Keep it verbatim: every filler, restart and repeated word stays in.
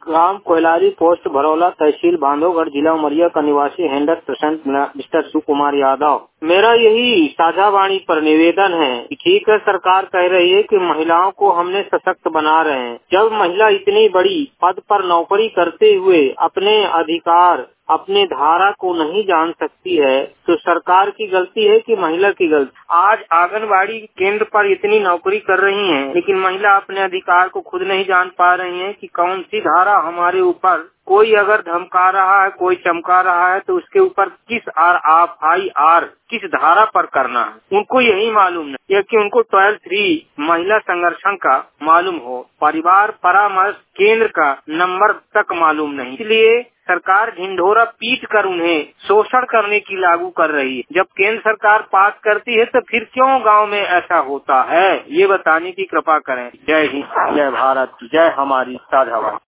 ग्राम कोयलारी, post भरौला, तहसील बांधवगढ़, जिला उमरिया का निवासी हैंडर प्रशांत मिस्टर शिव कुमार यादव। मेरा यही साझावाणी पर निवेदन है कि ठीक है, सरकार कह रही है कि महिलाओं को हमने सशक्त बना रहे हैं। जब महिला इतनी बड़ी पद पर नौकरी करते हुए अपने अधिकार, अपने धारा को नहीं जान सकती है, तो सरकार की गलती है कि महिला की गलती? आज आंगनबाड़ी केंद्र पर इतनी नौकरी कर रही हैं, लेकिन महिला अपने अधिकार को खुद नहीं जान पा रही हैं कि कौन सी धारा हमारे ऊपर, कोई अगर धमका रहा है, कोई चमका रहा है, तो उसके ऊपर किस आर एफ आई आर किस धारा पर करना है, उनको यही मालूम नहीं है कि उनको ट्वेल्व थ्री महिला संरक्षण का मालूम हो, परिवार परामर्श केंद्र का नंबर तक मालूम नहीं। इसलिए सरकार ढिंढोरा पीट कर उन्हें शोषण करने की लागू कर रही है। जब केंद्र सरकार पास करती है तो फिर क्यों गांव में ऐसा होता है, ये बताने की कृपा करें। जय हिंद, जय भारत, जय हमारी साझावाणी।